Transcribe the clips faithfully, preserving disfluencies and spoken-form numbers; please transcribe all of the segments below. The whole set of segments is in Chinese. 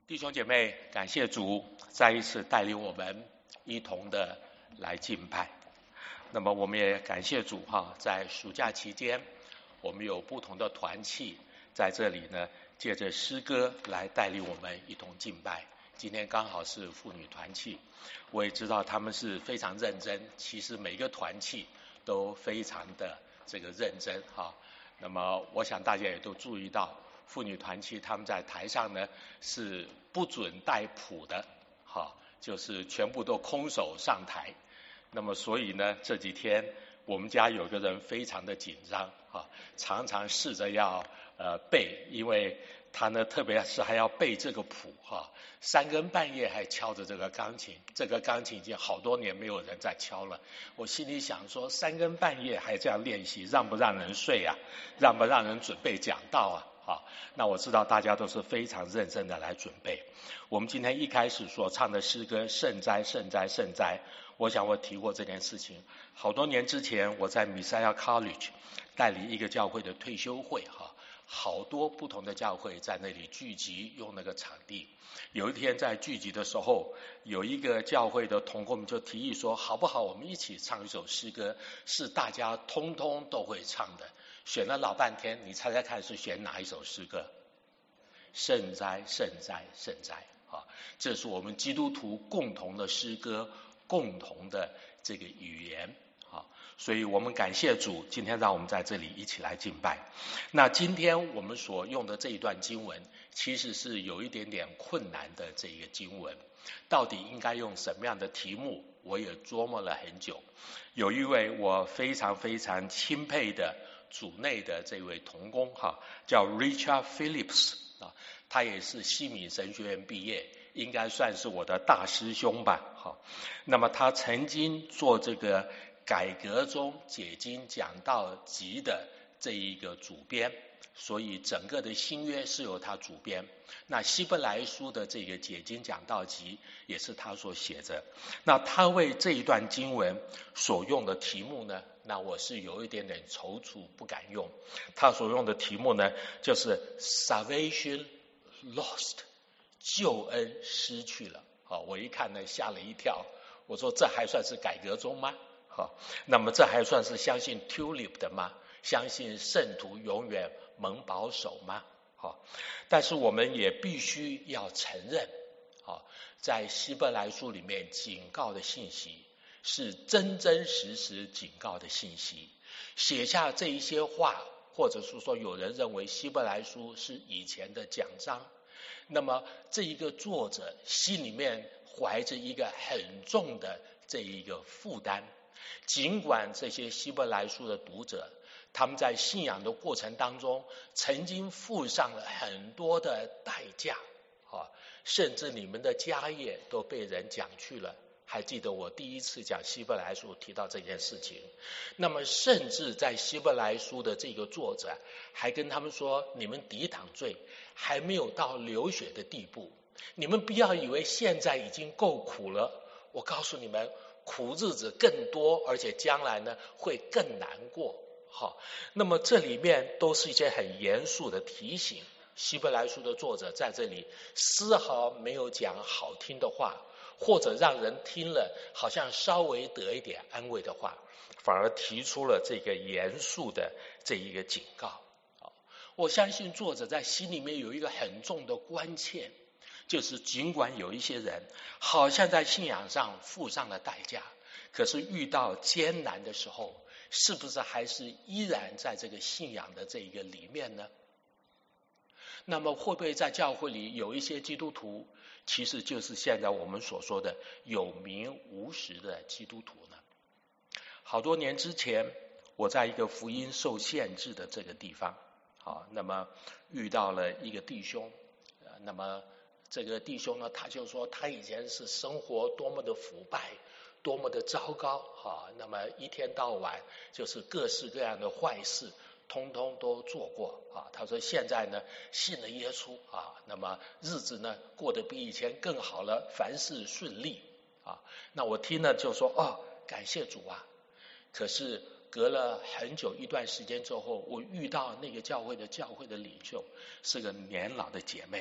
弟兄姐妹，感谢主再一次带领我们一同的来敬拜。那么我们也感谢主哈，在暑假期间，我们有不同的团契在这里呢，借着诗歌来带领我们一同敬拜。今天刚好是妇女团契，我也知道他们是非常认真，其实每个团契都非常的这个认真哈。那么我想大家也都注意到，妇女团契他们在台上呢是不准带谱的，哈，就是全部都空手上台。那么所以呢，这几天我们家有个人非常的紧张，哈，常常试着要呃背，因为他呢特别是还要背这个谱，哈，三更半夜还敲着这个钢琴，这个钢琴已经好多年没有人在敲了。我心里想说，三更半夜还这样练习，让不让人睡啊？让不让人准备讲道啊？好，那我知道大家都是非常认真的来准备。我们今天一开始所唱的诗歌《圣哉圣哉圣哉》，我想我提过这件事情。好多年之前，我在 Messiah College 带领一个教会的退休会，哈，好多不同的教会在那里聚集，用那个场地。有一天在聚集的时候，有一个教会的同工们就提议说，好不好我们一起唱一首诗歌，是大家通通都会唱的。选了老半天，你猜猜看是选哪一首诗歌？圣哉圣哉圣哉啊！这是我们基督徒共同的诗歌，共同的这个语言啊！所以我们感谢主，今天让我们在这里一起来敬拜。那今天我们所用的这一段经文，其实是有一点点困难的这个经文，到底应该用什么样的题目？我也琢磨了很久。有一位我非常非常钦佩的主内的这位同工哈，叫 Richard Phillips 啊，他也是西敏神学院毕业，应该算是我的大师兄吧。好，那么他曾经做这个改革中解经讲道集的这一个主编，所以整个的新约是由他主编。那希伯来书的这个解经讲道集也是他所写的。那他为这一段经文所用的题目呢，那我是有一点点踌躇不敢用。他所用的题目呢，就是 Salvation Lost， 救恩失去了。好，我一看呢吓了一跳，我说这还算是改革中吗？好，那么这还算是相信 Tulip 的吗？相信圣徒永远蒙保守吗？好，但是我们也必须要承认，好，在希伯来书里面警告的信息是真真实实警告的信息。写下这一些话，或者是说有人认为希伯来书是以前的讲章，那么这一个作者心里面怀着一个很重的这一个负担。尽管这些希伯来书的读者，他们在信仰的过程当中曾经付上了很多的代价，啊，甚至你们的家业都被人讲去了。还记得我第一次讲希伯来书提到这件事情，那么甚至在希伯来书的这个作者还跟他们说，你们抵挡罪还没有到流血的地步，你们不要以为现在已经够苦了，我告诉你们，苦日子更多，而且将来呢会更难过。好，那么这里面都是一些很严肃的提醒。希伯来书的作者在这里丝毫没有讲好听的话，或者让人听了好像稍微得一点安慰的话，反而提出了这个严肃的这一个警告。我相信作者在心里面有一个很重的关切，就是尽管有一些人好像在信仰上付上了代价，可是遇到艰难的时候，是不是还是依然在这个信仰的这一个里面呢？那么会不会在教会里有一些基督徒，其实就是现在我们所说的有名无实的基督徒呢？好多年之前，我在一个福音受限制的这个地方，好，那么遇到了一个弟兄，那么这个弟兄呢，他就说他以前是生活多么的腐败，多么的糟糕，哈，那么一天到晚就是各式各样的坏事，通通都做过啊。他说现在呢信了耶稣啊，那么日子呢过得比以前更好了，凡事顺利啊。那我听了就说哦，感谢主啊。可是隔了很久一段时间之后，我遇到那个教会的教会的领袖是个年老的姐妹，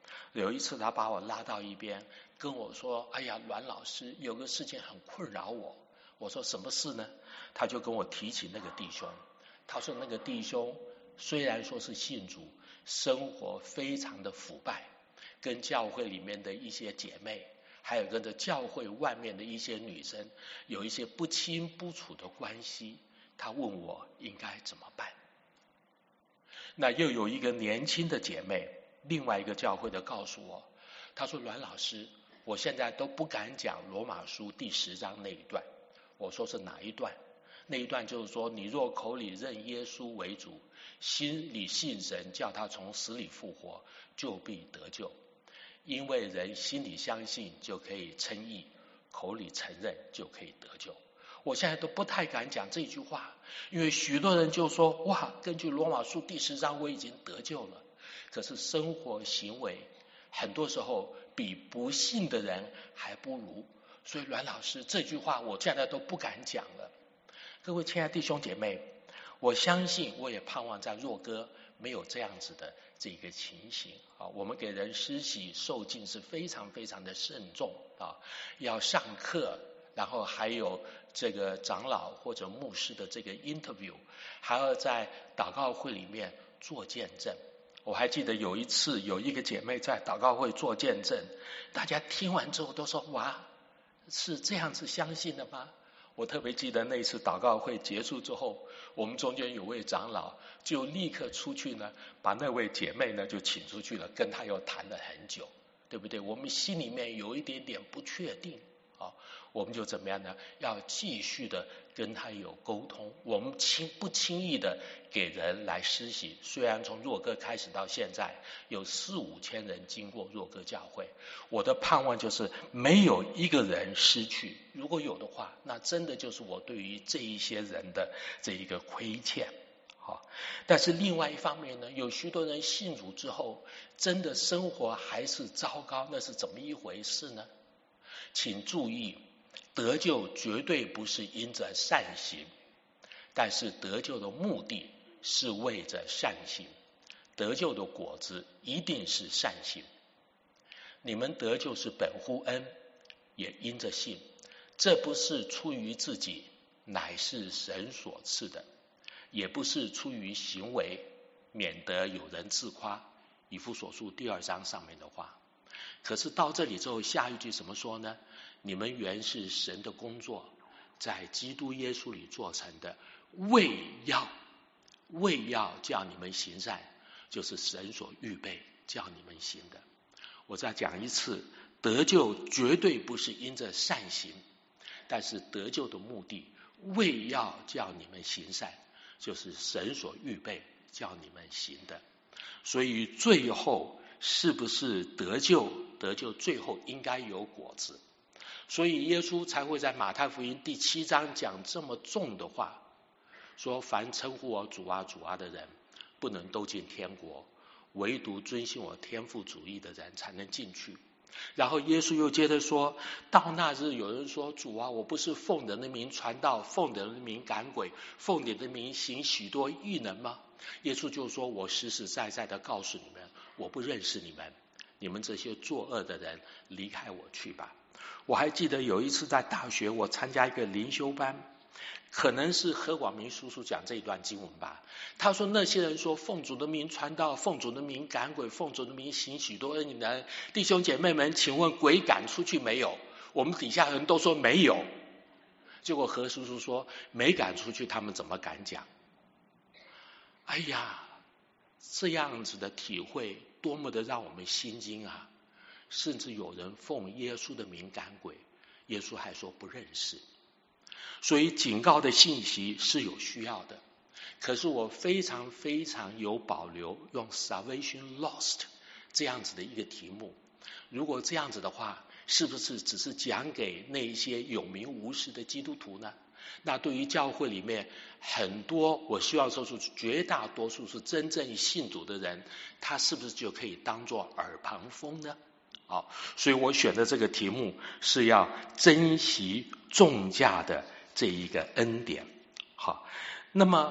有一次他把我拉到一边跟我说，哎呀，阮老师，有个事情很困扰我。我说什么事呢？他就跟我提起那个弟兄，他说那个弟兄虽然说是信主，生活非常的腐败，跟教会里面的一些姐妹，还有跟着教会外面的一些女生有一些不清不楚的关系，他问我应该怎么办。那又有一个年轻的姐妹，另外一个教会的告诉我，他说阮老师，我现在都不敢讲罗马书第十章那一段。我说是哪一段？那一段就是说，你若口里认耶稣为主，心里信神叫他从死里复活，就必得救。因为人心里相信就可以称义，口里承认就可以得救。我现在都不太敢讲这句话，因为许多人就说，哇，根据罗马书第十章我已经得救了。可是生活行为很多时候比不信的人还不如，所以阮老师这句话我现在都不敢讲了。各位亲爱的弟兄姐妹，我相信我也盼望在若歌没有这样子的这个情形啊。我们给人施洗受浸是非常非常的慎重啊，要上课，然后还有这个长老或者牧师的这个 interview， 还要在祷告会里面做见证。我还记得有一次有一个姐妹在祷告会做见证，大家听完之后都说，哇，是这样子相信的吗？我特别记得那次祷告会结束之后，我们中间有位长老就立刻出去呢，把那位姐妹呢就请出去了，跟她又谈了很久，对不对？我们心里面有一点点不确定啊，我们就怎么样呢？要继续的跟他有沟通。我们轻不轻易的给人来施洗？虽然从若歌开始到现在有四五千人经过若歌教会，我的盼望就是没有一个人失去。如果有的话，那真的就是我对于这一些人的这一个亏欠。好，但是另外一方面呢，有许多人信主之后，真的生活还是糟糕，那是怎么一回事呢？请注意，得救绝对不是因着善行，但是得救的目的是为着善行，得救的果子一定是善行。你们得救是本乎恩，也因着信，这不是出于自己，乃是神所赐的，也不是出于行为，免得有人自夸。以弗所书第二章上面的话。可是到这里之后，下一句怎么说呢？你们原是神的工作，在基督耶稣里做成的，为要为要叫你们行善，就是神所预备叫你们行的。我再讲一次，得救绝对不是因着善行，但是得救的目的为要叫你们行善，就是神所预备叫你们行的。所以最后是不是得救？得救最后应该有果子，所以耶稣才会在马太福音第七章讲这么重的话，说凡称呼我主啊主啊的人，不能都进天国，唯独遵行我天父旨意的人才能进去。然后耶稣又接着说，到那日有人说，主啊，我不是奉你的名传道，奉你的名赶鬼，奉你的名行许多异能吗？耶稣就说，我实实在在的告诉你们，我不认识你们，你们这些作恶的人，离开我去吧。我还记得有一次在大学，我参加一个灵修班，可能是何广明叔叔讲这一段经文吧。他说那些人说奉主的名传道，奉主的名赶鬼，奉主的名行许多恩能，弟兄姐妹们，请问鬼赶出去没有？我们底下人都说没有。结果何叔叔说没赶出去，他们怎么敢讲？哎呀，这样子的体会多么的让我们心惊啊！甚至有人奉耶稣的名赶鬼，耶稣还说不认识。所以警告的信息是有需要的，可是我非常非常有保留用 salvation lost 这样子的一个题目。如果这样子的话，是不是只是讲给那一些有名无实的基督徒呢？那对于教会里面很多，我希望说是绝大多数是真正信主的人，他是不是就可以当作耳旁风呢？好，所以我选的这个题目是要珍惜重价的这一个恩典。好，那么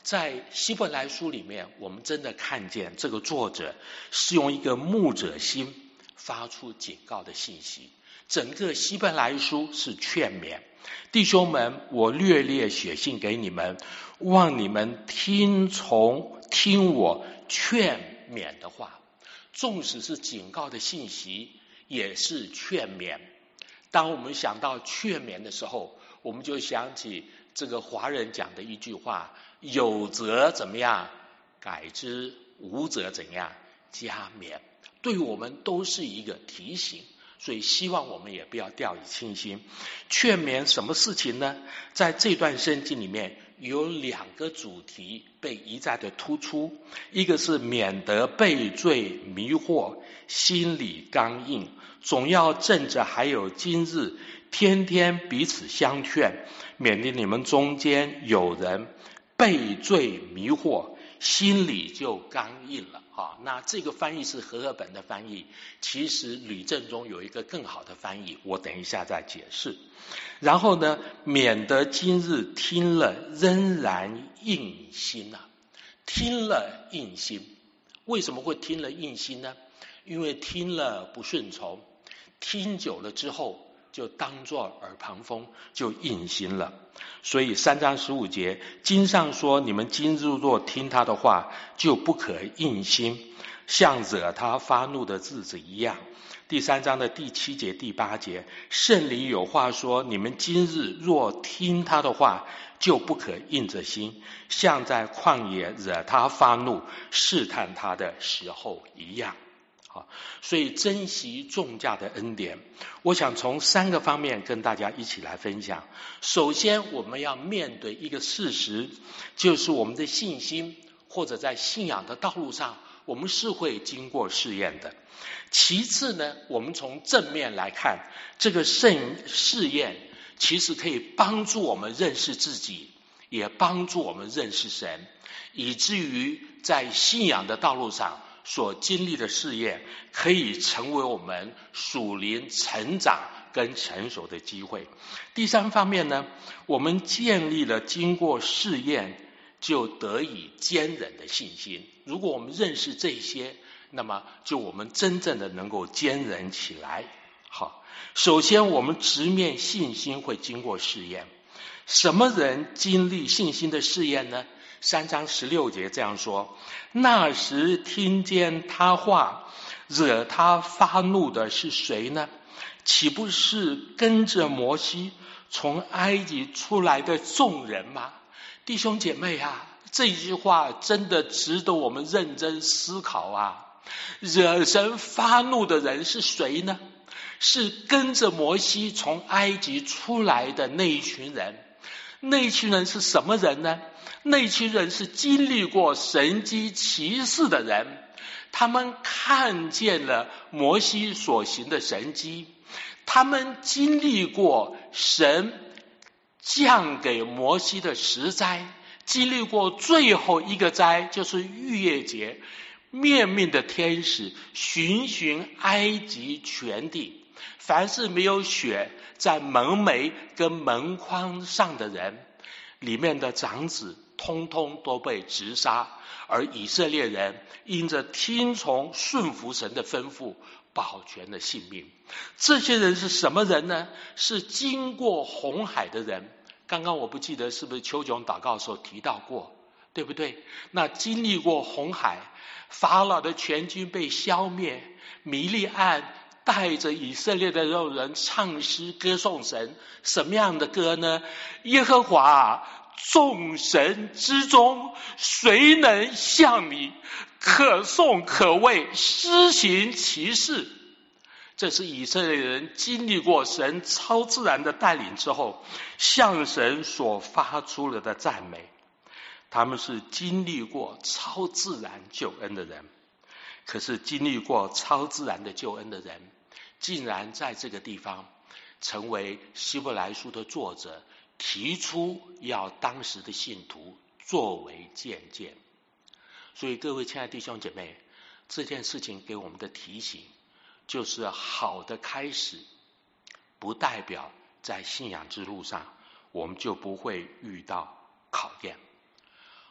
在希伯来书里面，我们真的看见这个作者是用一个牧者心发出警告的信息。整个希伯来书是劝勉弟兄们，我略略写信给你们，望你们听从听我劝勉的话。纵使是警告的信息，也是劝勉。当我们想到劝勉的时候，我们就想起这个华人讲的一句话，有则怎么样改之，无则怎样加勉。对我们都是一个提醒，所以希望我们也不要掉以轻心。劝勉什么事情呢？在这段圣经里面有两个主题被一再的突出，一个是免得被罪迷惑，心里刚硬，总要正着还有今日，天天彼此相劝，免得你们中间有人被罪迷惑，心里就刚硬了。好，那这个翻译是和合本的翻译，其实吕正中有一个更好的翻译，我等一下再解释。然后呢，免得今日听了仍然硬心啊，听了硬心。为什么会听了硬心呢？因为听了不顺从，听久了之后就当作耳旁风，就硬心了。所以三章十五节经上说，你们今日若听他的话，就不可硬心，像惹他发怒的日子一样。第三章的第七节第八节，圣灵有话说，你们今日若听他的话，就不可硬着心，像在旷野惹他发怒试探他的时候一样。好，所以珍惜重价的恩典，我想从三个方面跟大家一起来分享。首先，我们要面对一个事实，就是我们的信心或者在信仰的道路上，我们是会经过试验的。其次呢，我们从正面来看，这个圣试验其实可以帮助我们认识自己，也帮助我们认识神，以至于在信仰的道路上所经历的试验，可以成为我们属灵成长跟成熟的机会。第三方面呢，我们建立了经过试验就得以坚忍的信心。如果我们认识这些，那么就我们真正的能够坚忍起来。好，首先我们直面信心会经过试验。什么人经历信心的试验呢？三章十六节这样说，那时听见他话惹他发怒的是谁呢？岂不是跟着摩西从埃及出来的众人吗？弟兄姐妹啊，这句话真的值得我们认真思考啊！惹神发怒的人是谁呢？是跟着摩西从埃及出来的那一群人。那一群人是什么人呢？那一群人是经历过神迹奇事的人，他们看见了摩西所行的神迹，他们经历过神降给摩西的十灾，经历过最后一个灾，就是逾越节，面命的天使巡巡埃及全地，凡是没有血在门楣跟门框上的人，里面的长子通通都被直杀，而以色列人因着听从顺服神的吩咐，保全了性命。这些人是什么人呢？是经过红海的人。刚刚我不记得是不是邱炯祷告的时候提到过，对不对？那经历过红海，法老的全军被消灭，米利暗带着以色列的肉人唱诗歌颂神。什么样的歌呢？耶和华众神之中，谁能像你可颂可畏，施行奇事？这是以色列人经历过神超自然的带领之后，向神所发出了的赞美。他们是经历过超自然救恩的人，可是经历过超自然的救恩的人，竟然在这个地方成为希伯来书的作者提出要当时的信徒作为见证。所以各位亲爱的弟兄姐妹，这件事情给我们的提醒就是好的开始不代表在信仰之路上我们就不会遇到考验。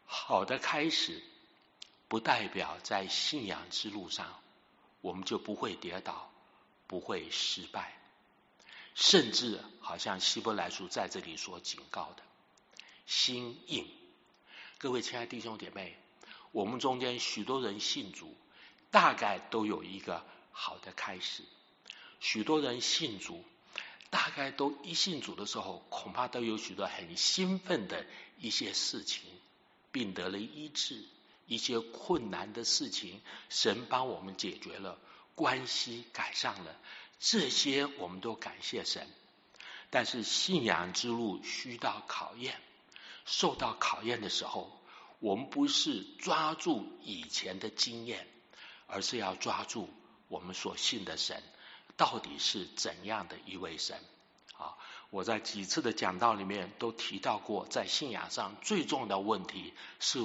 好的开始不代表在信仰之路上我们就不会跌倒，不会失败，甚至好像希伯来书在这里所警告的心硬。各位亲爱的弟兄姐妹，我们中间许多人信主大概都有一个好的开始，许多人信主大概都一信主的时候恐怕都有许多很兴奋的一些事情，病得了医治，一些困难的事情神帮我们解决了，关系改善了，这些我们都感谢神。但是信仰之路需到考验，受到考验的时候，我们不是抓住以前的经验，而是要抓住我们所信的神到底是怎样的一位神。啊，我在几次的讲道里面都提到过，在信仰上最重要的问题是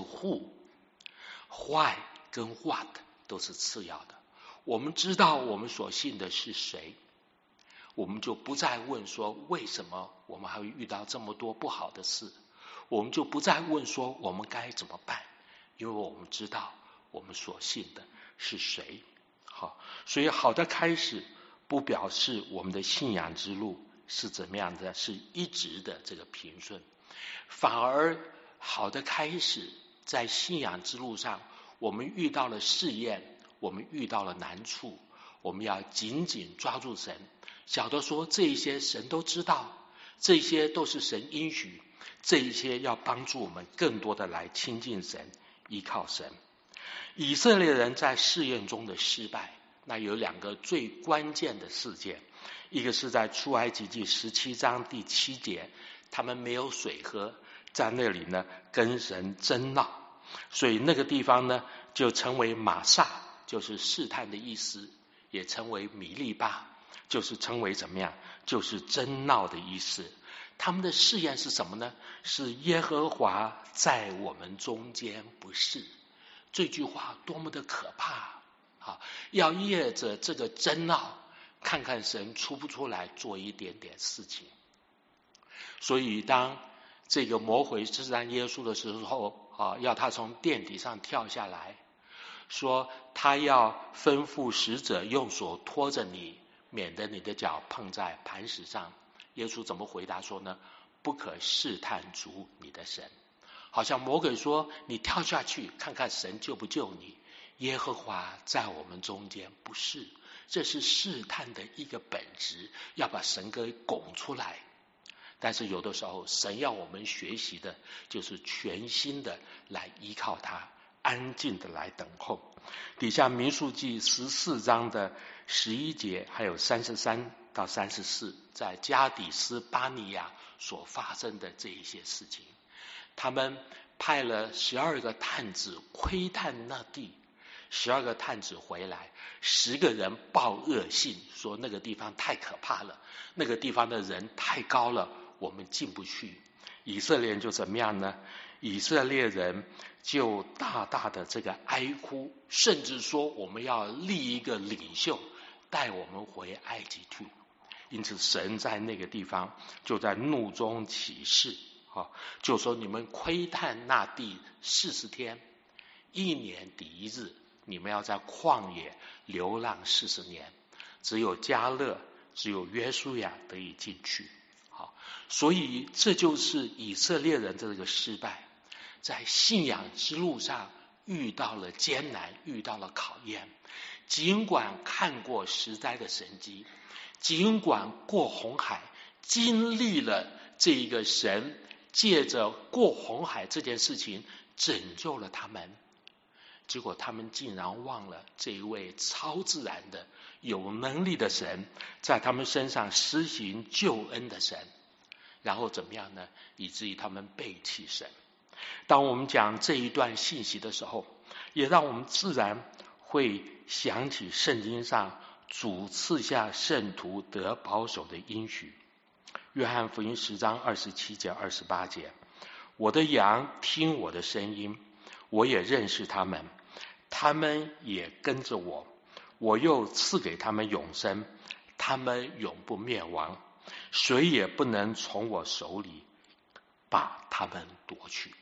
who、why 跟 what 都是次要的。我们知道我们所信的是谁，我们就不再问说为什么我们还会遇到这么多不好的事，我们就不再问说我们该怎么办，因为我们知道我们所信的是谁。好，所以好的开始不表示我们的信仰之路是怎么样的，是一直的这个平顺，反而好的开始在信仰之路上，我们遇到了试验，我们遇到了难处，我们要紧紧抓住神，晓得说这一些神都知道，这些都是神应许，这一些要帮助我们更多的来亲近神，依靠神。以色列人在试验中的失败，那有两个最关键的事件，一个是在出埃及记十七章第七节，他们没有水喝，在那里呢跟神争闹，所以那个地方呢就成为玛撒，就是试探的意思，也称为米利巴，就是称为怎么样，就是争闹的意思。他们的试验是什么呢？是耶和华在我们中间不是。这句话多么的可怕啊！要借着这个争闹，看看神出不出来做一点点事情。所以当这个魔鬼试探耶稣的时候啊，要他从殿顶上跳下来，说他要吩咐使者用手托着你，免得你的脚碰在磐石上。耶稣怎么回答说呢？不可试探主你的神。好像魔鬼说你跳下去看看神救不救你，耶和华在我们中间不是，这是试探的一个本质，要把神给拱出来。但是有的时候神要我们学习的就是全心的来依靠他，安静的来等候。底下民数记十四章的十一节还有三十三到三十四，在加底斯巴尼亚所发生的这一些事情，他们派了十二个探子窥探那地，十二个探子回来，十个人报恶信，说那个地方太可怕了，那个地方的人太高了，我们进不去。以色列人就怎么样呢？以色列人就大大的这个哀哭，甚至说我们要立一个领袖带我们回埃及去。因此神在那个地方就在怒中起誓，啊，就说你们窥探那地四十天，一年抵一日，你们要在旷野流浪四十年，只有迦勒只有约书亚得以进去。好，所以这就是以色列人的这个失败，在信仰之路上遇到了艰难，遇到了考验，尽管看过十灾的神迹，尽管过红海，经历了这一个神借着过红海这件事情拯救了他们，结果他们竟然忘了这一位超自然的有能力的神在他们身上施行救恩的神，然后怎么样呢？以至于他们背弃神。当我们讲这一段信息的时候，也让我们自然会想起圣经上主赐下圣徒得保守的应许。约翰福音十章二十七节二十八节，我的羊听我的声音，我也认识他们，他们也跟着我，我又赐给他们永生，他们永不灭亡，谁也不能从我手里把他们夺去。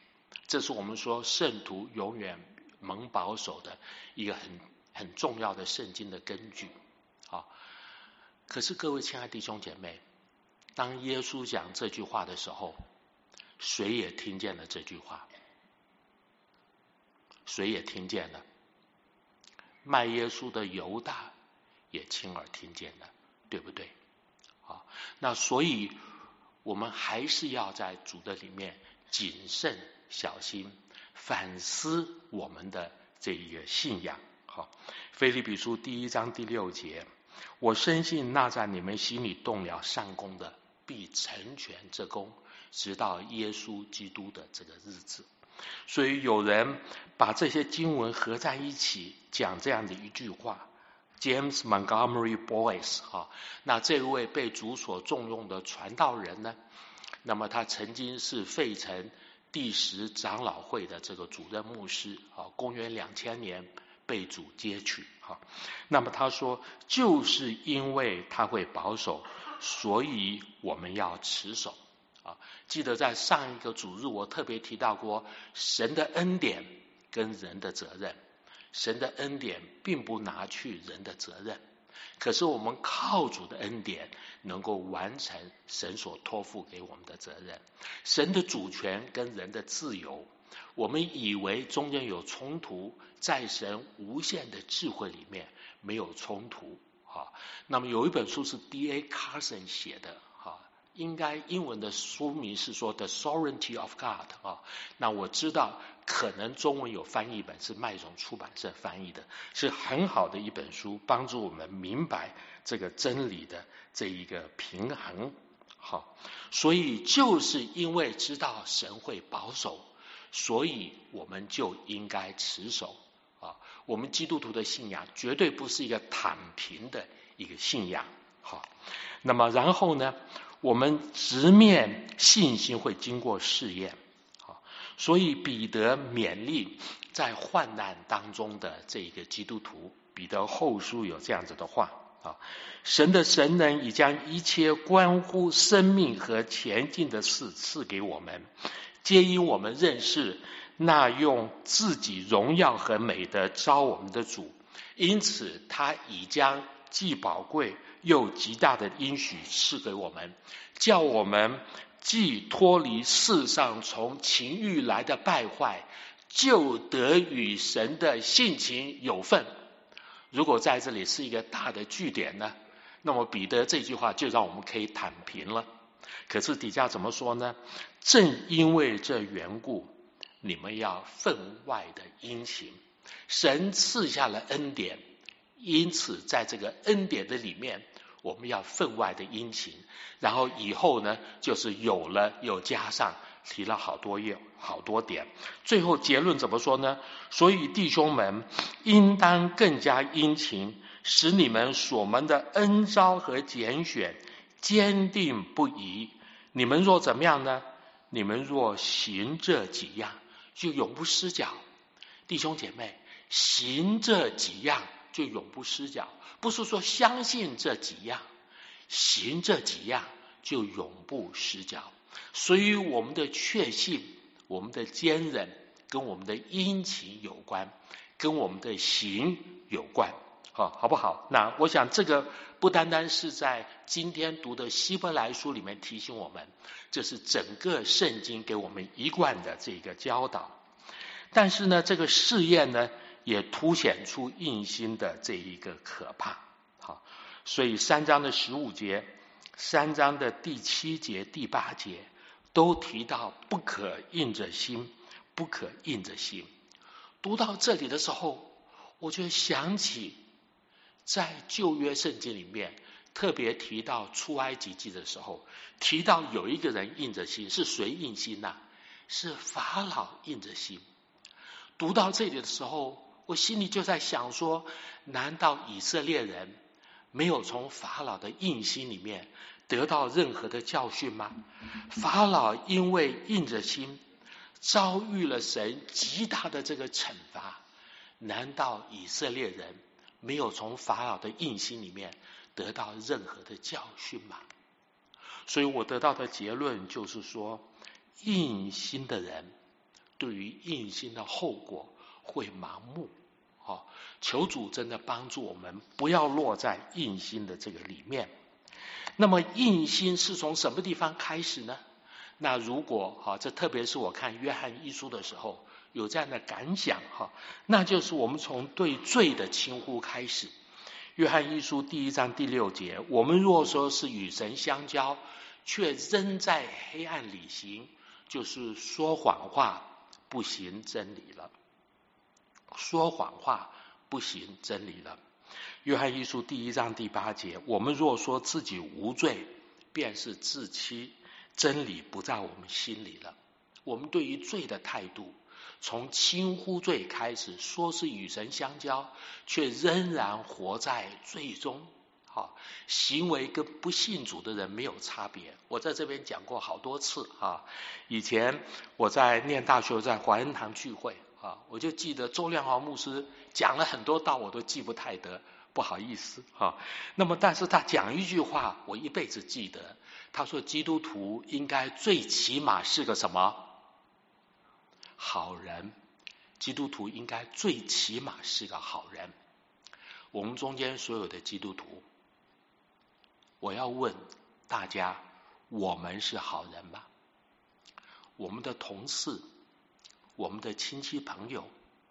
这是我们说圣徒永远蒙保守的一个很很重要的圣经的根据。好，可是各位亲爱的弟兄姐妹，当耶稣讲这句话的时候，谁也听见了这句话？谁也听见了？卖耶稣的犹大也亲耳听见了，对不对？好，那所以我们还是要在主的里面谨慎小心，反思我们的这一个信仰。好，腓立比书第一章第六节，我深信那在你们心里动了善功的，必成全这功，直到耶稣基督的这个日子。所以有人把这些经文合在一起讲这样的一句话， James Montgomery Boyce 哈，那这位被主所重用的传道人呢，那么他曾经是费城第十长老会的这个主任牧师啊，公元两千年被主接取哈。那么他说，就是因为他会保守，所以我们要持守啊。记得在上一个主日我特别提到过，神的恩典跟人的责任，神的恩典并不拿去人的责任，可是我们靠主的恩典能够完成神所托付给我们的责任。神的主权跟人的自由，我们以为中间有冲突，在神无限的智慧里面没有冲突。那么有一本书是 D A Carson 写的，应该英文的书名是说 The Sovereignty of God 啊，那我知道可能中文有翻译本，是麦种出版社翻译的，是很好的一本书，帮助我们明白这个真理的这一个平衡。好，所以就是因为知道神会保守，所以我们就应该持守啊。我们基督徒的信仰绝对不是一个躺平的一个信仰。好，那么然后呢，我们直面信心会经过试验，好，所以彼得勉励在患难当中的这个基督徒，彼得后书有这样子的话啊，神的神能已将一切关乎生命和前进的事赐给我们，皆因我们认识那用自己荣耀和美德招我们的主，因此他已将既宝贵又极大的应许赐给我们，叫我们既脱离世上从情欲来的败坏，就得与神的性情有份。如果在这里是一个大的句点呢，那么彼得这句话就让我们可以躺平了。可是底下怎么说呢？正因为这缘故，你们要分外的殷勤，神赐下了恩典，因此在这个恩典的里面，我们要分外的殷勤。然后以后呢，就是有了又加上，提了好多页好多点，最后结论怎么说呢？所以弟兄们应当更加殷勤，使你们所蒙的恩召和拣选坚定不移。你们若怎么样呢？你们若行这几样，就永不失脚。弟兄姐妹，行这几样就永不失脚，不是说相信这几样，行这几样就永不失脚。所以我们的确信，我们的坚忍跟我们的殷勤有关，跟我们的行有关，好，好不好？那我想这个不单单是在今天读的希伯来书里面提醒我们，这是整个圣经给我们一贯的这个教导。但是呢，这个试验呢也凸显出硬心的这一个可怕。好，所以三章的十五节，三章的第七节、第八节都提到不可硬着心，不可硬着心。读到这里的时候，我就想起在旧约圣经里面特别提到出埃及记的时候，提到有一个人硬着心，是谁硬心啊？是法老硬着心。读到这里的时候，我心里就在想说，难道以色列人没有从法老的硬心里面得到任何的教训吗？法老因为硬着心，遭遇了神极大的这个惩罚，难道以色列人没有从法老的硬心里面得到任何的教训吗？所以我得到的结论就是说，硬心的人对于硬心的后果会盲目。哦，求主真的帮助我们，不要落在硬心的这个里面。那么硬心是从什么地方开始呢？那如果哈，这特别是我看约翰一书的时候有这样的感想哈，那就是我们从对罪的轻忽开始。约翰一书第一章第六节，我们若说是与神相交，却仍在黑暗里行，就是说谎话，不行真理了。说谎话，不行真理了。约翰一书第一章第八节，我们若说自己无罪，便是自欺，真理不在我们心里了。我们对于罪的态度，从轻忽罪开始，说是与神相交，却仍然活在罪中。好，行为跟不信主的人没有差别。我在这边讲过好多次啊。以前我在念大学，在怀恩堂聚会啊，我就记得周亮豪牧师讲了很多道，我都记不太得，不好意思啊。那么，但是他讲一句话，我一辈子记得。他说，基督徒应该最起码是个什么？好人。基督徒应该最起码是个好人。我们中间所有的基督徒，我要问大家，我们是好人吗？我们的同事，我们的亲戚朋友，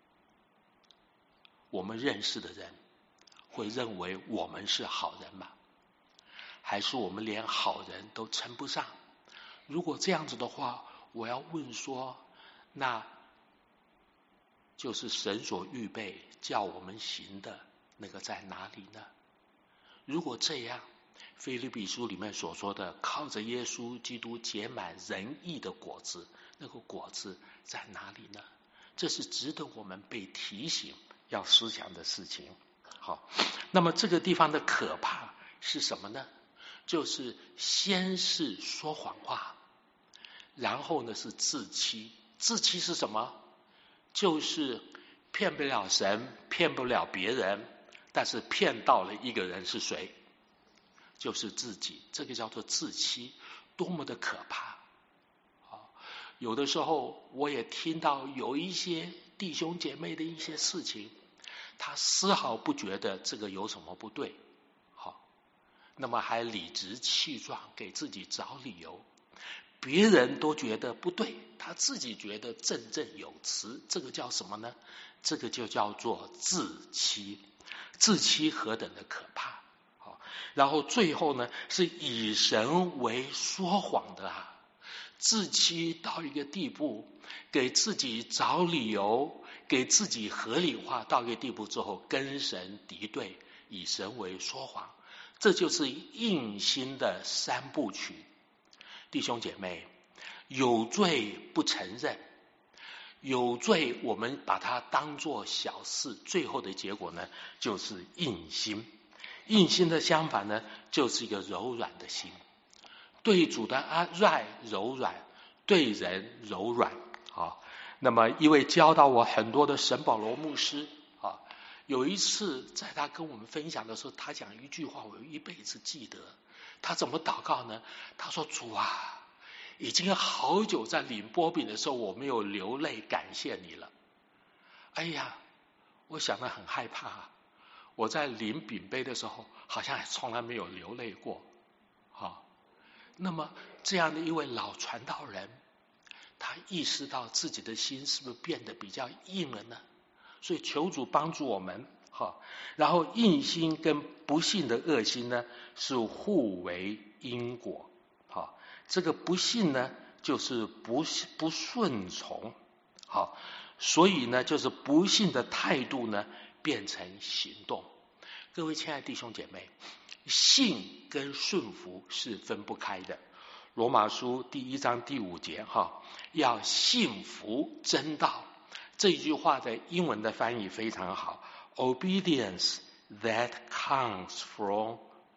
我们认识的人，会认为我们是好人吗？还是我们连好人都称不上？如果这样子的话，我要问说，那就是神所预备叫我们行的那个在哪里呢？如果这样，腓立比书里面所说的靠着耶稣基督结满仁义的果子，那个果子在哪里呢？这是值得我们被提醒要思想的事情。好，那么这个地方的可怕是什么呢？就是先是说谎话，然后呢是自欺。自欺是什么？就是骗不了神，骗不了别人，但是骗到了一个人是谁？就是自己。这个叫做自欺，多么的可怕！有的时候我也听到有一些弟兄姐妹的一些事情，他丝毫不觉得这个有什么不对，好，那么还理直气壮给自己找理由，别人都觉得不对，他自己觉得振振有词，这个叫什么呢？这个就叫做自欺。自欺何等的可怕！好，然后最后呢，是以神为说谎的啊。自欺到一个地步，给自己找理由，给自己合理化到一个地步之后，跟神敌对，以神为说谎，这就是硬心的三部曲。弟兄姐妹，有罪不承认，有罪我们把它当作小事，最后的结果呢，就是硬心。硬心的相反呢，就是一个柔软的心。对主的爱柔软，对人柔软。好，那么一位教导我很多的沈保罗牧师啊，有一次在他跟我们分享的时候，他讲一句话，我一辈子记得。他怎么祷告呢？他说：主啊，已经好久在领波饼的时候，我没有流泪感谢你了。哎呀，我想得很害怕。我在领饼杯的时候，好像从来没有流泪过。好。那么这样的一位老传道人，他意识到自己的心是不是变得比较硬了呢？所以求主帮助我们。好，然后硬心跟不信的恶心呢，是互为因果。好，这个不信呢，就是不不顺从。好，所以呢，就是不信的态度呢，变成行动。各位亲爱的弟兄姐妹，信跟顺服是分不开的。罗马书第一章第五节哈，要信服真道。这句话的英文的翻译非常好 ，obedience that comes from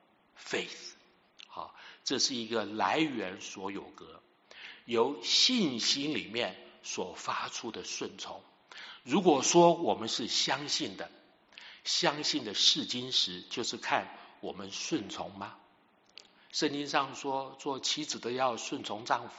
faith。好，这是一个来源所有格，由信心里面所发出的顺从。如果说我们是相信的，相信的试金石就是看我们顺从吗？圣经上说，做妻子的要顺从丈夫，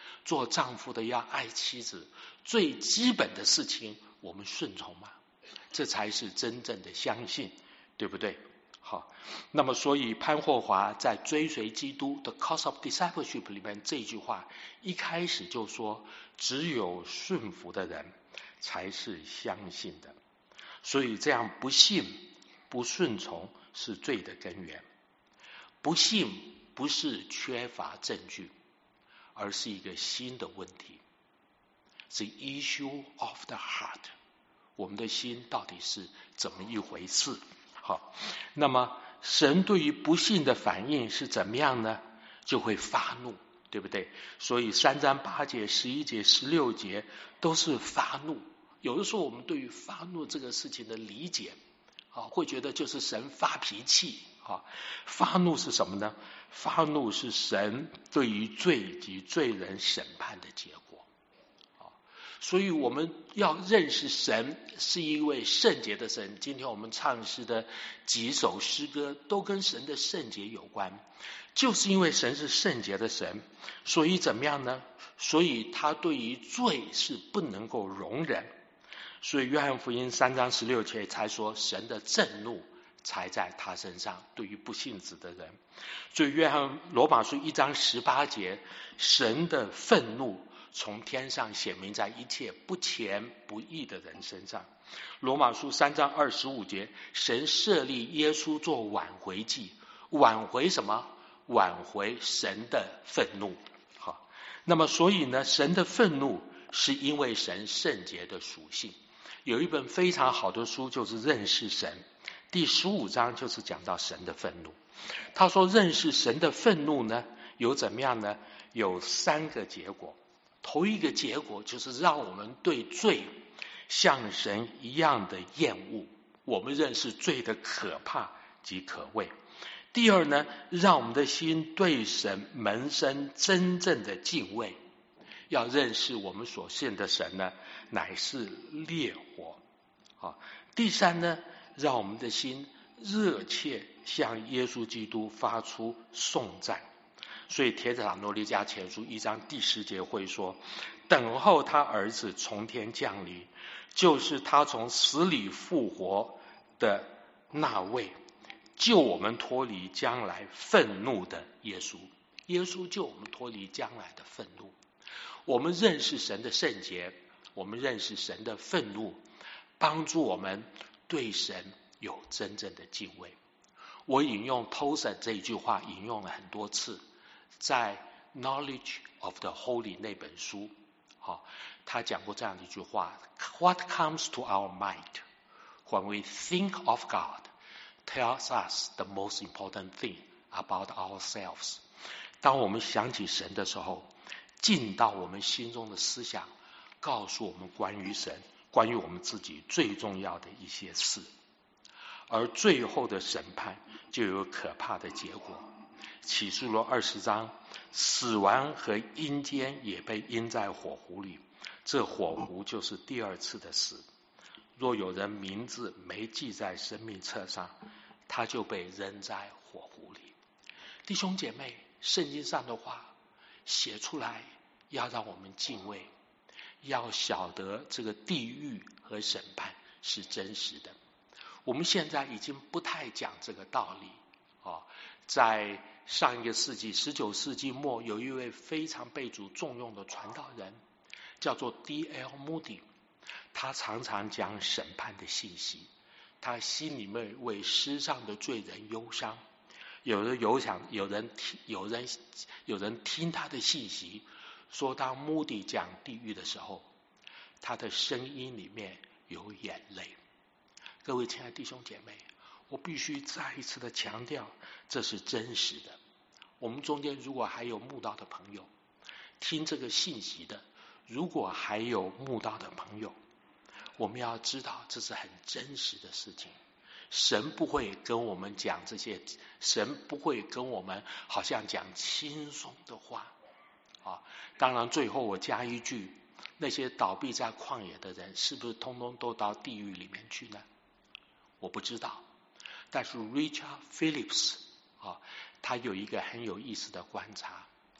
做丈夫的要爱妻子，最基本的事情我们顺从吗？这才是真正的相信，对不对？好，那么所以潘霍华在追随基督的 Cost of Discipleship 里面这句话一开始就说，只有顺服的人才是相信的。所以这样不信不顺从是罪的根源。不信不是缺乏证据，而是一个新的问题，是 issue of the heart， 我们的心到底是怎么一回事？好，那么神对于不信的反应是怎么样呢？就会发怒，对不对？所以三章八节、十一节、十六节都是发怒。有的时候我们对于发怒这个事情的理解啊，会觉得就是神发脾气啊。发怒是什么呢？发怒是神对于罪及罪人审判的结果。所以我们要认识神是一位圣洁的神。今天我们唱诗的几首诗歌都跟神的圣洁有关，就是因为神是圣洁的神，所以怎么样呢？所以他对于罪是不能够容忍。所以约翰福音三章十六节才说神的震怒才在他身上，对于不信子的人。所以约翰罗马书一章十八节，神的愤怒从天上显明在一切不虔不义的人身上。罗马书三章二十五节，神设立耶稣做挽回祭，挽回什么？挽回神的愤怒。好，那么所以呢，神的愤怒是因为神圣洁的属性。有一本非常好的书就是认识神，第十五章就是讲到神的愤怒。他说认识神的愤怒呢，有怎么样呢？有三个结果。头一个结果就是让我们对罪像神一样的厌恶，我们认识罪的可怕及可畏。第二呢，让我们的心对神萌生真正的敬畏，要认识我们所信的神呢，乃是烈火。啊，第三呢，让我们的心热切向耶稣基督发出颂赞。所以铁撒罗尼迦前书一章第十节会说，等候他儿子从天降临，就是他从死里复活的那位，救我们脱离将来愤怒的耶稣。耶稣救我们脱离将来的愤怒。我们认识神的圣洁，我们认识神的愤怒，帮助我们对神有真正的敬畏。我引用 Tozer 这一句话引用了很多次，在 Knowledge of the Holy 那本书，好，他讲过这样的一句话 What comes to our mind when we think of God tells us the most important thing about ourselves。 当我们想起神的时候，进到我们心中的思想告诉我们关于神，关于我们自己最重要的一些事。而最后的审判就有可怕的结果。启示录二十章，死亡和阴间也被阴在火湖里，这火湖就是第二次的死。若有人名字没记在生命册上，他就被扔在火湖里。弟兄姐妹，圣经上的话写出来要让我们敬畏，要晓得这个地狱和审判是真实的。我们现在已经不太讲这个道理啊。在上一个世纪十九世纪末，有一位非常被主重用的传道人叫做 D L Moody， 他常常讲审判的信息，他心里面为世上的罪人忧伤。有人有想有人听有人有人听他的信息，说当 Moody 讲地狱的时候，他的声音里面有眼泪。各位亲爱的弟兄姐妹，我必须再一次的强调，这是真实的。我们中间如果还有慕道的朋友，听这个信息的，如果还有慕道的朋友，我们要知道这是很真实的事情。神不会跟我们讲这些，神不会跟我们好像讲轻松的话啊。当然最后我加一句，那些倒闭在旷野的人是不是通通都到地狱里面去呢？我不知道。但是 Richard Phillips 啊，他有一个很有意思的观察，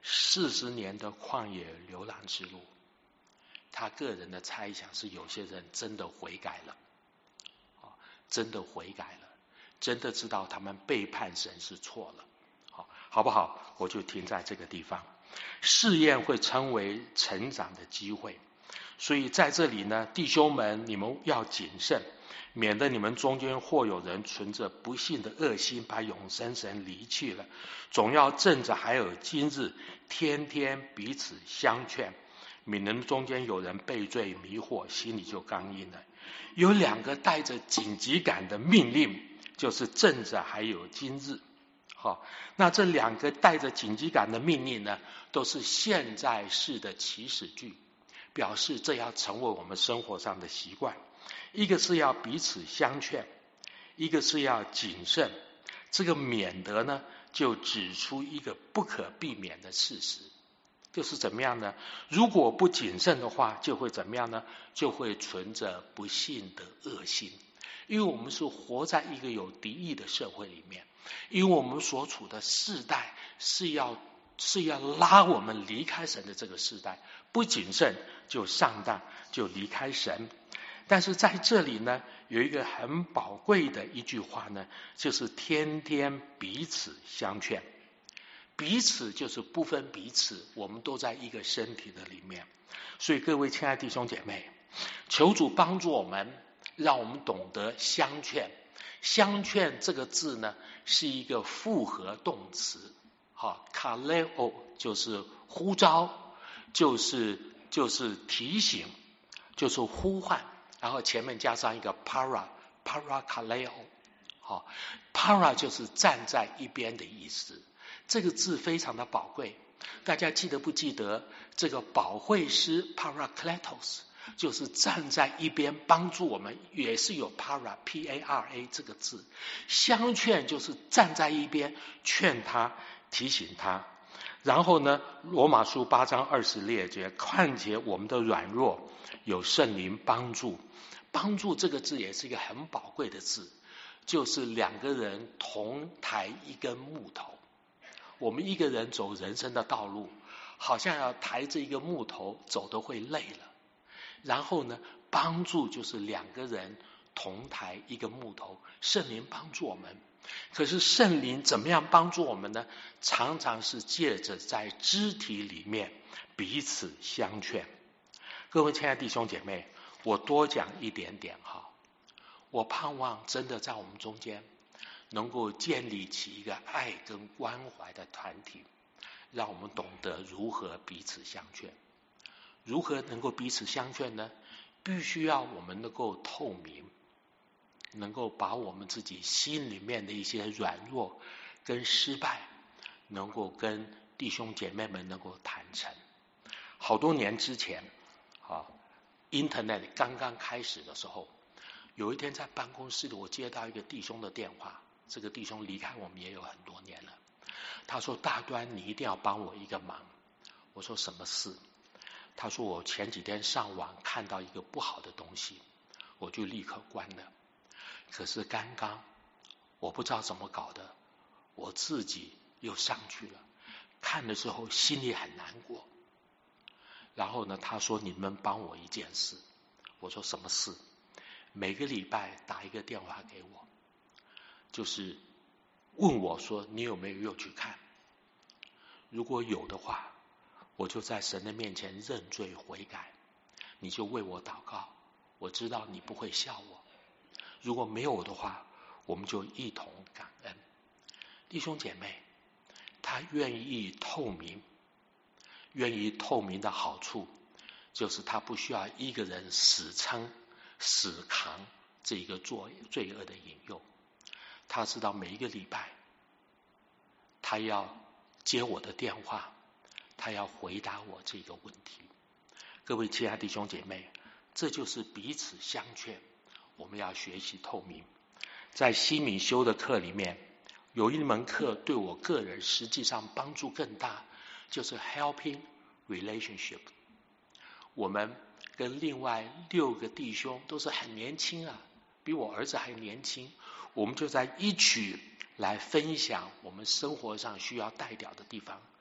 四十年的旷野流浪之路，他个人的猜想是有些人真的悔改了，真的悔改了，真的知道他们背叛神是错了，好，好不好？我就停在这个地方。试验会成为成长的机会，所以在这里呢，弟兄们，你们要谨慎，免得你们中间或有人存着不信的恶心，把永生神离弃了。总要趁着还有今日，天天彼此相劝，免得中间有人被罪迷惑，心里就刚硬了。有两个带着紧急感的命令，就是趁着还有今日。好，那这两个带着紧急感的命令呢，都是现在式的祈使句，表示这要成为我们生活上的习惯。一个是要彼此相劝，一个是要谨慎。这个免得呢，就指出一个不可避免的事实，就是怎么样呢？如果不谨慎的话，就会怎么样呢？就会存着不信的恶心。因为我们是活在一个有敌意的社会里面，因为我们所处的世代是要是要拉我们离开神的这个世代，不谨慎就上当，就离开神。但是在这里呢，有一个很宝贵的一句话呢，就是天天彼此相劝。彼此就是不分彼此，我们都在一个身体的里面。所以各位亲爱的弟兄姐妹，求主帮助我们，让我们懂得相劝。相劝这个字呢，是一个复合动词，好 kaleo 就是呼召，就是就是提醒，就是呼唤，然后前面加上一个 para para kaleo， 好 para 就是站在一边的意思。这个字非常的宝贵，大家记得不记得这个保惠师 parakletos 就是站在一边帮助我们，也是有 para p a r a 这个字。相劝就是站在一边劝他，提醒他。然后呢，罗马书八章二十节，看见我们的软弱有圣灵帮助。帮助这个字也是一个很宝贵的字，就是两个人同抬一根木头。我们一个人走人生的道路，好像要抬着一个木头走得会累了。然后呢，帮助就是两个人同抬一个木头，圣灵帮助我们。可是圣灵怎么样帮助我们呢？常常是借着在肢体里面彼此相劝。各位亲爱的弟兄姐妹，我多讲一点点哈。我盼望真的在我们中间能够建立起一个爱跟关怀的团体，让我们懂得如何彼此相劝。如何能够彼此相劝呢？必须要我们能够透明，能够把我们自己心里面的一些软弱跟失败，能够跟弟兄姐妹们能够坦诚。好多年之前啊 Internet 刚刚开始的时候，有一天在办公室里，我接到一个弟兄的电话。这个弟兄离开我们也有很多年了，他说大端，你一定要帮我一个忙。我说什么事？他说我前几天上网看到一个不好的东西，我就立刻关了。可是刚刚我不知道怎么搞的，我自己又上去了，看的时候心里很难过。然后呢，他说你们帮我一件事。我说什么事？每个礼拜打一个电话给我，就是问我说你有没有又去看，如果有的话，我就在神的面前认罪悔改，你就为我祷告，我知道你不会笑我。如果没有的话，我们就一同感恩。弟兄姐妹，他愿意透明，愿意透明的好处就是他不需要一个人死撑死扛这个罪罪恶的引诱。他知道每一个礼拜他要接我的电话，他要回答我这个问题。各位亲爱的弟兄姐妹，这就是彼此相劝，我们要学习透明。在西敏修的课里面，有一门课对我个人实际上帮助更大，就是 helping relationship。 我们跟另外六个弟兄都是很年轻啊，比我儿子还年轻，我们就在一起来分享我们生活上需要带掉的地方。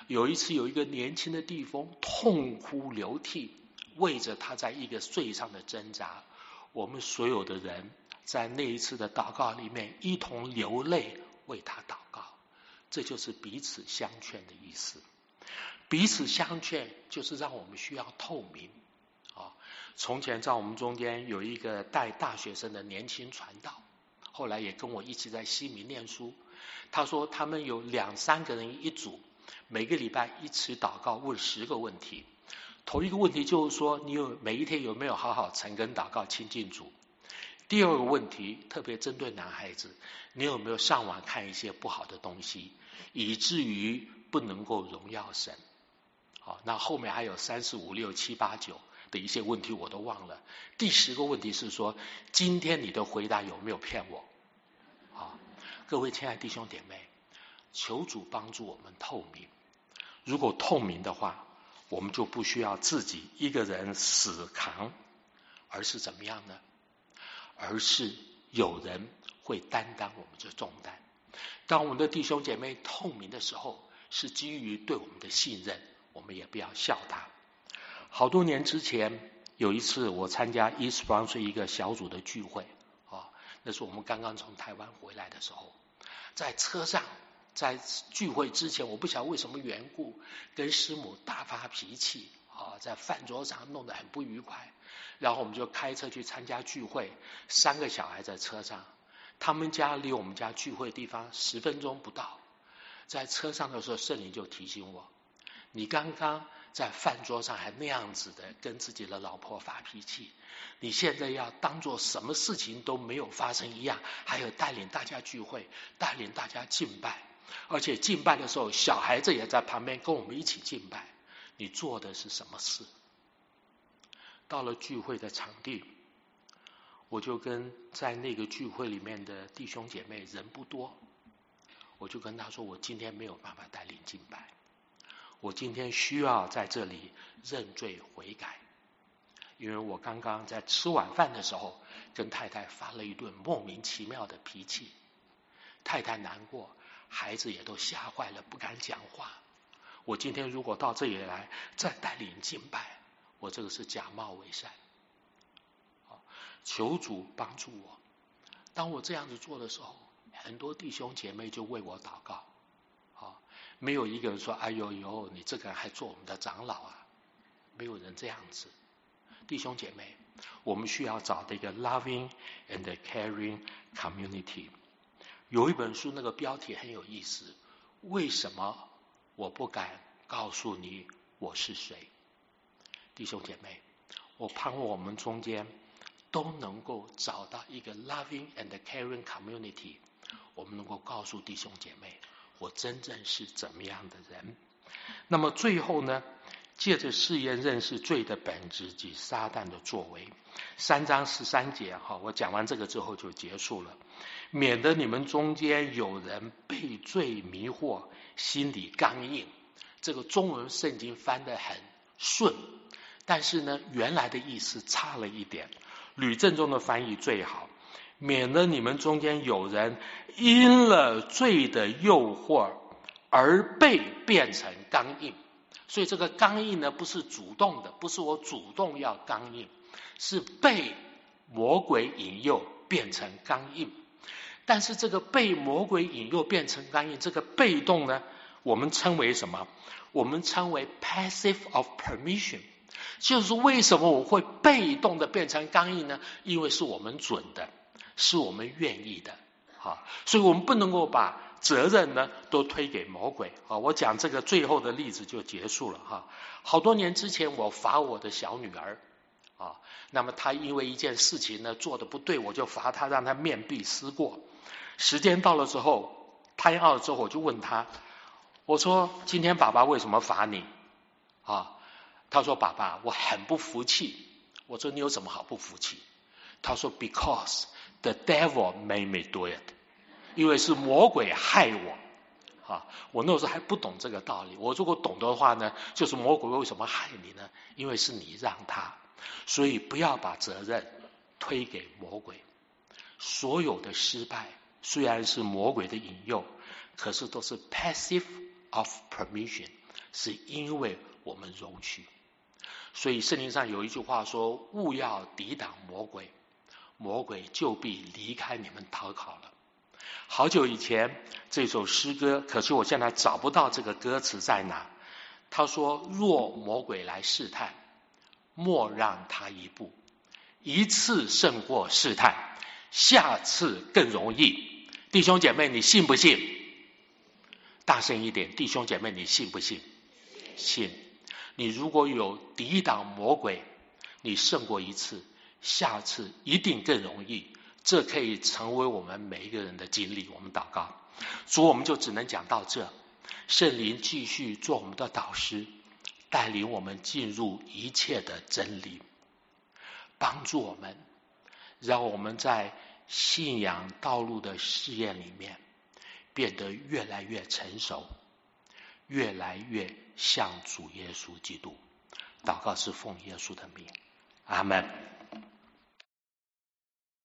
有一次有一个年轻的弟兄痛哭流涕，为着他在一个罪上的挣扎，我们所有的人在那一次的祷告里面一同流泪为他祷告。这就是彼此相劝的意思。彼此相劝就是让我们需要透明啊。从前在我们中间有一个带大学生的年轻传道，后来也跟我一起在西米念书。他说他们有两三个人一组，每个礼拜一起祷告，问十个问题。头一个问题就是说，你有每一天有没有好好诚恳祷告亲近主？第二个问题特别针对男孩子，你有没有上网看一些不好的东西，以至于不能够荣耀神？好，那后面还有三四五六七八九的一些问题我都忘了。第十个问题是说，今天你的回答有没有骗我？好，各位亲爱的弟兄姐妹，求主帮助我们透明。如果透明的话，我们就不需要自己一个人死扛，而是怎么样呢？而是有人会担当我们这重担。当我们的弟兄姐妹透明的时候，是基于对我们的信任，我们也不要笑他。好多年之前有一次我参加 East Branch 一个小组的聚会啊，那是我们刚刚从台湾回来的时候，在车上，在聚会之前，我不晓得为什么缘故跟师母大发脾气啊，在饭桌上弄得很不愉快。然后我们就开车去参加聚会，三个小孩在车上，他们家离我们家聚会的地方十分钟不到。在车上的时候，圣灵就提醒我，你刚刚在饭桌上还那样子的跟自己的老婆发脾气，你现在要当做什么事情都没有发生一样，还有带领大家聚会，带领大家敬拜，而且敬拜的时候小孩子也在旁边跟我们一起敬拜，你做的是什么事？到了聚会的场地，我就跟在那个聚会里面的弟兄姐妹，人不多，我就跟他说，我今天没有办法带领敬拜，我今天需要在这里认罪悔改，因为我刚刚在吃晚饭的时候跟太太发了一顿莫名其妙的脾气，太太难过，孩子也都吓坏了，不敢讲话。我今天如果到这里来再带领敬拜，我这个是假冒伪善。求主帮助我。当我这样子做的时候，很多弟兄姐妹就为我祷告。没有一个人说，哎呦呦，你这个人还做我们的长老啊，没有人这样子。弟兄姐妹，我们需要找的一个 loving and caring community。 有一本书那个标题很有意思，为什么我不敢告诉你我是谁？弟兄姐妹，我盼望我们中间都能够找到一个 loving and caring community， 我们能够告诉弟兄姐妹我真正是怎么样的人。那么最后呢，借着试验认识罪的本质及撒旦的作为。三章十三节哈，我讲完这个之后就结束了。免得你们中间有人被罪迷惑，心里刚硬。这个中文圣经翻得很顺，但是呢原来的意思差了一点。吕正中的翻译最好，免得你们中间有人因了罪的诱惑而被变成刚硬。所以这个刚硬呢，不是主动的，不是我主动要刚硬，是被魔鬼引诱变成刚硬。但是这个被魔鬼引诱变成刚硬，这个被动呢，我们称为什么？我们称为 passive of permission。就是为什么我会被动的变成刚硬呢？因为是我们准的，是我们愿意的。好，所以我们不能够把责任呢都推给魔鬼。好，我讲这个最后的例子就结束了哈。好多年之前我罚我的小女儿啊，那么她因为一件事情呢做的不对，我就罚她，让她面壁思过。时间到了之后，她要了之后，我就问她，我说今天爸爸为什么罚你啊？她说爸爸我很不服气。我说你有什么好不服气？她说 because the devil made me do it， 因为是魔鬼害我啊。我那时候还不懂这个道理，我如果懂的话呢，就是魔鬼为什么害你呢？因为是你让他。所以不要把责任推给魔鬼。所有的失败虽然是魔鬼的引诱，可是都是 passive of permission， 是因为我们容许。所以圣经上有一句话说，勿要抵挡魔鬼，魔鬼就必离开你们逃跑了。好久以前这首诗歌，可是我现在找不到这个歌词在哪。他说，若魔鬼来试探，莫让他一步，一次胜过试探，下次更容易。弟兄姐妹，你信不信？大声一点，弟兄姐妹，你信不信？信。你如果有抵挡魔鬼，你胜过一次，下次一定更容易。这可以成为我们每一个人的经历。我们祷告，主，我们就只能讲到这。圣灵继续做我们的导师，带领我们进入一切的真理，帮助我们，让我们在信仰道路的试验里面变得越来越成熟，越来越像主耶稣基督。祷告是奉耶稣的名，阿们。